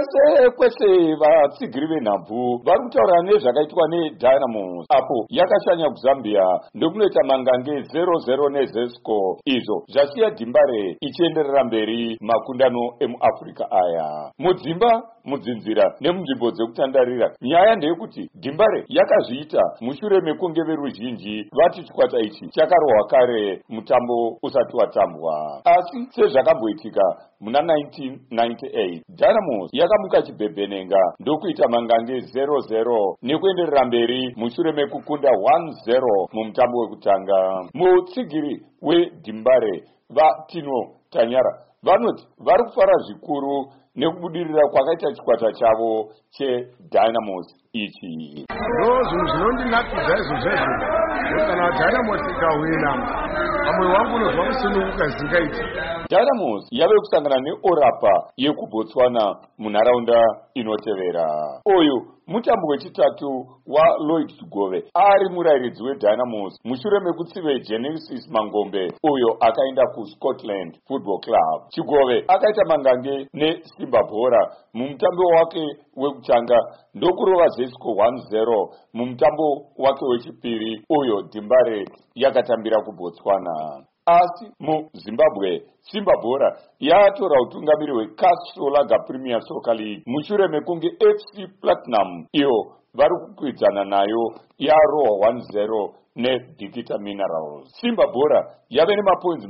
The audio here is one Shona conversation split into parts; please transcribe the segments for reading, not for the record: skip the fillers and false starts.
kwese vatsigiri venhabvu vari kutaura nezvakaitwa neDynamos apo yakashanya kuZambia ndokunoita mangange 0-0 neZesco, izvo zvasiya Dimbare ichienderera mberi makundano emuAfrica aya. Mudzimba, mudzinzira nemunzvimbo dzekutandarira, nyaya ndeyekuti Dimbare yakazviita mushure mekunge veruzhinji vati chikwata ichi chakarohwa kare mutambo usati watambwa. Asi sezvakamboitika muna 1998 Dynamos yakamuka chibhebhenenga ndokuita mangange 0-0 nekuenderera mberi mushure mekukunda 1-0 mumutambo wekutanga. Mutsigiri weDimbare vaTino Tanyara vanoti vari kufara zvikuru nekubudirira kwakaita chikwata chavo cheDynamos ichi. Zvinhu zvinondinakidza izvozvo kana Dynamos ikawina pamwe wangu unozwa kusununguka zingaiti. Dynamos yave kusangana neOrapa yekuBotswana munharaunda inotevera. Uyu mutambo wechitatu waLloyd Tugove ari murairidzi weDynamos mushure mekutsive Genesis Mangombe uyo akaenda kuScotland Football Club. Chigove akaita mangange neSimba Bhora mumutambo wake wekutanga ndokurova Zesco 1-0 mumutambo wake wechipiri uyo Dimbare yakatambira kuBotswana. Asi muZimbabwe Simba Bhora yatora utungamiri hweKaSolaga Premier Soccer League mushure mekunge FC Platinum iyo vari kukwidzana nayo yarohwa 1-0 neDikita Minerals. Simba Bhora yave nemapoints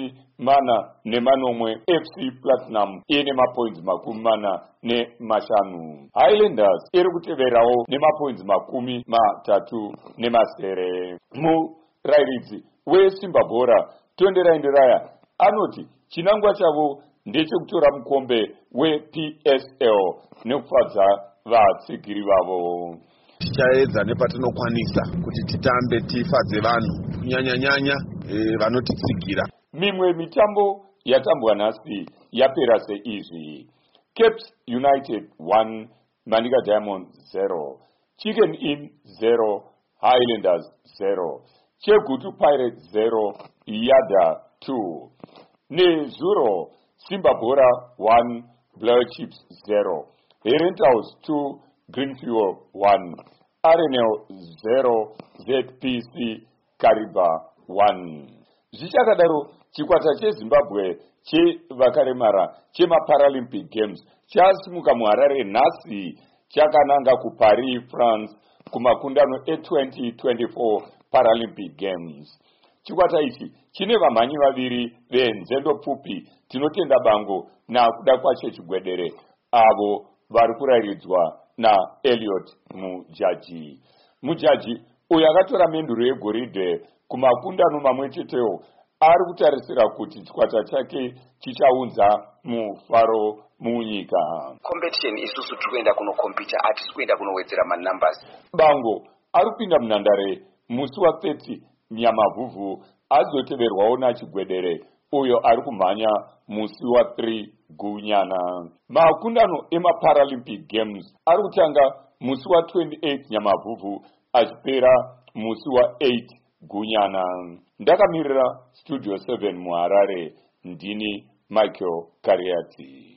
40 FC Platinum ine mapoints 45. Highlanders iri kuteverawo nemapoints 37. Murairidzi weSimba Bhora Tonderai Raya anoti chinangwa chavo ndechekutora mukombe wePSL nekufadza vatsigiri vavo. Tichaedza nepatinokwanisa kuti titambe tifadze vanhu kunyanya vanotitsigira. Mimwe mitambo yatambwa nhasi yapera seizvi: Cape United 1 Manika Diamonds 0, Chicken Inn 0 Highlanders 0, Chegutu Pirates 0 Yada 2. Nezuro Simba Bhora 1 Blue Chips 0, Herentals 2 Greenfield 1, Arenal 0 ZPC Kariba 1. Zvichakadaro chikwata cheZimbabwe chevakaremara chemaParalympic Games chasimuka muHarare nhasi chakananga kuParis, France kumakundano e2024 Paralympic Games. Chikwata ichi chine vamhanyi vaviri venzendo pfupi tinotenda bango nakuda kwacho chigwedere avo vari kurairidzwa naEliot Mujaji. Mujaji uyo akatora menduro yegoridhe kumakundano mamwe chetewo ari kutarisira kuti chikwata chake chichaunza mufaro munyika. Competition isusu tikuenda kunokompita atisi kuenda kunowedzera manumbers. Bango ari kupinda munhandare musi wa30 Nyamavhuvhu azoteverwawo nachigwedere uyo ari kumhanya musi wa3 Gunyana. Makundano emaParalympic Games ari kutanga musi wa28 Nyamavhuvhu achipera musi wa8 Gunyana. Ndakamirira Studio 7 muHarare, ndini Michael Kariati.